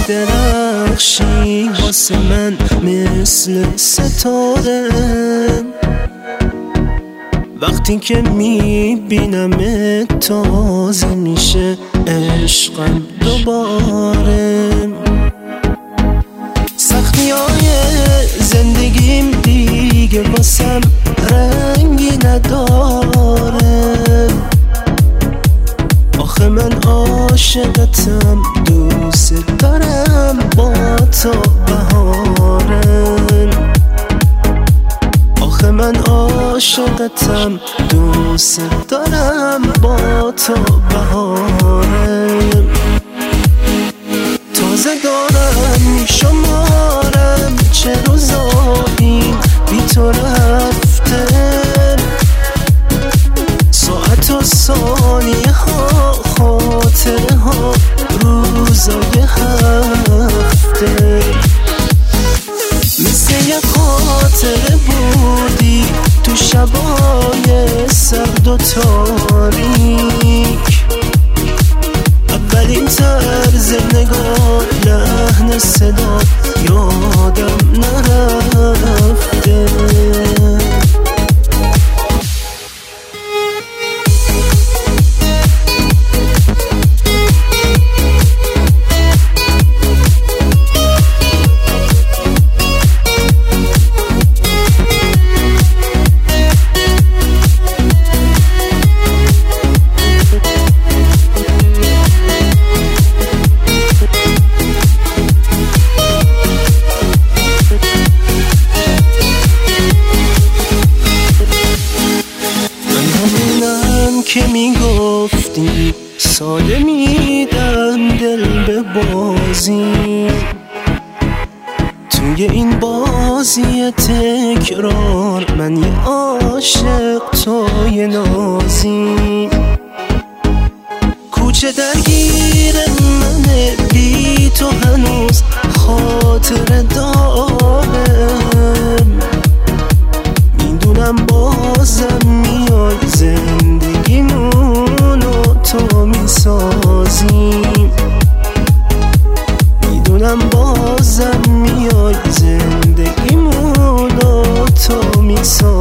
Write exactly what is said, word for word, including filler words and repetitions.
درخشی واسه من مثل ستاره. وقتی که میبینم تازه میشه عشقم دوباره. سختی های زندگیم دیگه واسم رنگی نداره. آخه من عاشقتم، دوست دارم با تو بهارم. آخه من عاشقتم، دوست دارم با تو بهارم. تازه دارم میشمارم چه روزایی بی تو رفته، ساعت و ثانیه ها، خاطره ها، روزای هفته. مثل یه خاطره بودی تو شبای سرد و تاریک. اولین طرز نگاه، لحن صدا یادم نرفته. که میگفتی ساده میدم دل به بازی، توی این بازی تکرار من یه عاشق توی نازی. کوچه درگیر منه بی تو هنوز خاطره دارم. میدونم بازم میای زندگیمونو تو میسازی. میدونم بازم میای زندگیمونو تو میسازی.